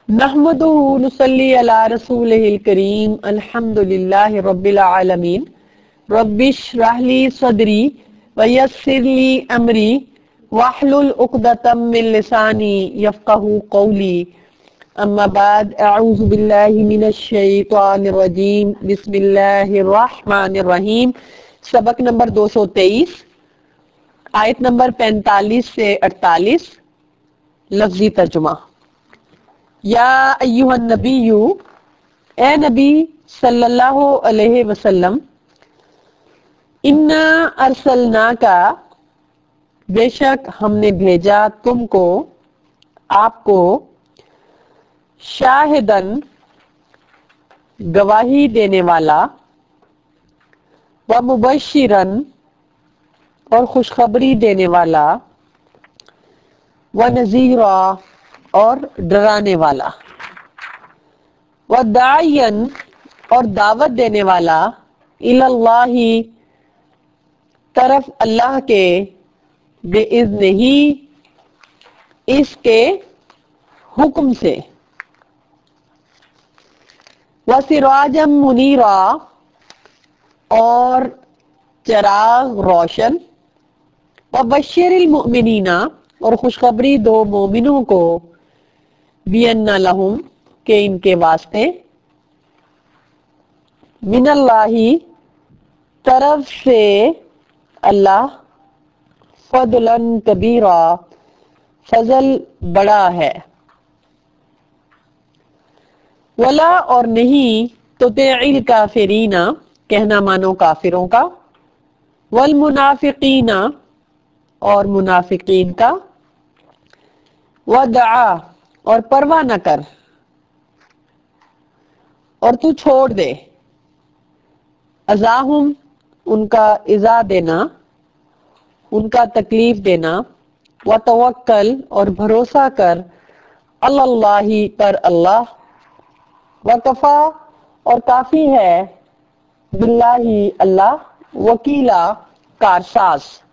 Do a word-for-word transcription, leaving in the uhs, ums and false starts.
نحمدہ نصلی علی رسولہ الکریم الحمد للہ رب العالمین رب اشرح لی صدری ویسر لی امری واحلل عقدۃ من لسانی یفقہوا قولی اما بعد اعوذ باللہ من الشیطان الرجیم بسم اللہ الرحمن الرحیم سبق نمبر دو سو تیئیس آیت نمبر پینتالیس سے اڑتالیس لفظی ترجمہ یا ایھا النبی اے نبی صلی اللہ علیہ وسلم انا ارسلناک بے شک ہم نے بھیجا تم کو آپ کو شاہدن گواہی دینے والا و مبشرن اور خوشخبری دینے والا و نذیرا اور ڈرانے والا و داعین اور دعوت دینے والا الی اللہ طرف اللہ کے باذنہ ہی اس کے حکم سے و سراجا منیرا اور چراغ روشن و بشر المؤمنین اور خوشخبری دو مومنوں کو بِأَنَّ لَهُم کہ ان کے واسطے من اللہ طرف سے اللہ فضلا کبیرا فضل بڑا ہے ولا اور نہیں تطیع الکافرین کہنا مانو کافروں کا والمنافقین اور منافقین کا ودعا اور پرواہ نہ کر اور تو چھوڑ دے اذاہم ان کا ایذا دینا ان کا تکلیف دینا وتوکل اور بھروسہ کر علی اللہ پر اللہ وکفا اور کافی ہے باللہ اللہ وکیلا کارساز